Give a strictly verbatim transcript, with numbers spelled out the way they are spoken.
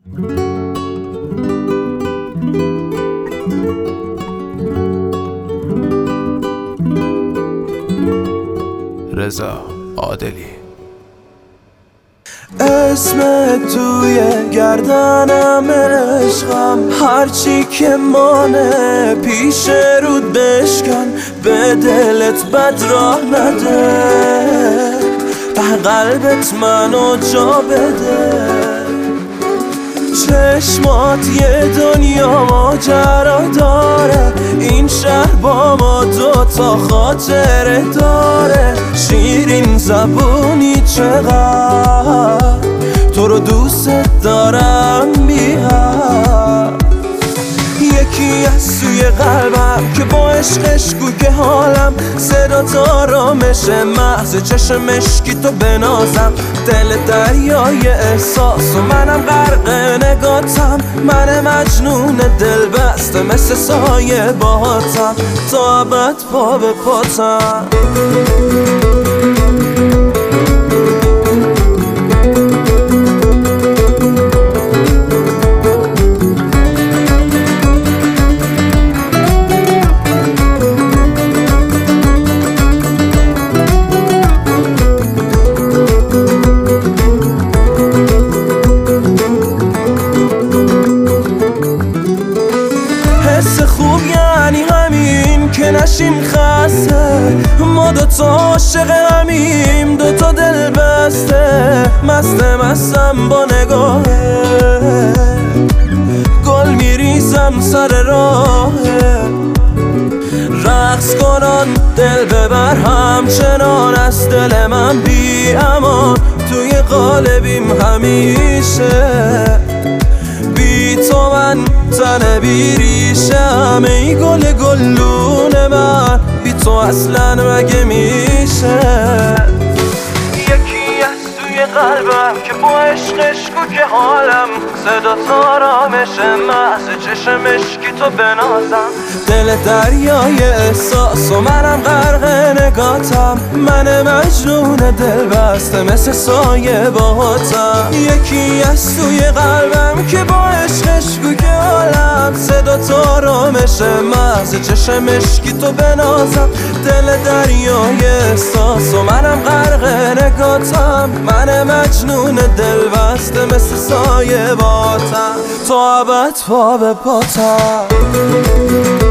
رضا عادلی. اسمت توی گردنم عشقم، هرچی که مانه پیش رود بشکن، به دلت بد راه نده، به قلبت منو جا بده. چشمات یه دنیا ماجرا داره، این شهر با ما دوتا خاطره داره. شیرین زبونی چقدر تو رو دوست دارم، بیا یکی از سوی قلبم که با عشقش گو که حالم، صدا تا آرامش محض چشم مشکی تو بنازم. دل دریای احساس و منم غرق نگاتم، من مجنون دل بسته مثل سایه باهاتم، تا ابد پا به پاتم. حس خوب یعنی همین که نشیم خسته، ما دوتا عاشق همیم، دوتا دل بسته. مسته مستم با نگاهه، گل میریزم سر راهه. رقص کنان دل ببر همچنان، از دل من بی امان توی قالبیم همیشه. بی تو من تن بی ریشم، ای گل گلون من، بی تو اصلا مگه میشه. یکی از توی قلبم که با عشقش گو که حالم، صدا تا آرامش محض چشم مشکی تو بنازم. دل دریای احساس و منم غرق نگاتم، من مجنون دل بسته مثل سایه باهاتم. یکی از توی قلبم که با عشقش گو که حالم، صدا تا آرامش محض چشم مشکی تو بنازم. دل دریای احساس و منم غرق نگاتم، من مجنون دل بسته مثل سایه باهاتم، تا ابد پا به پاتم.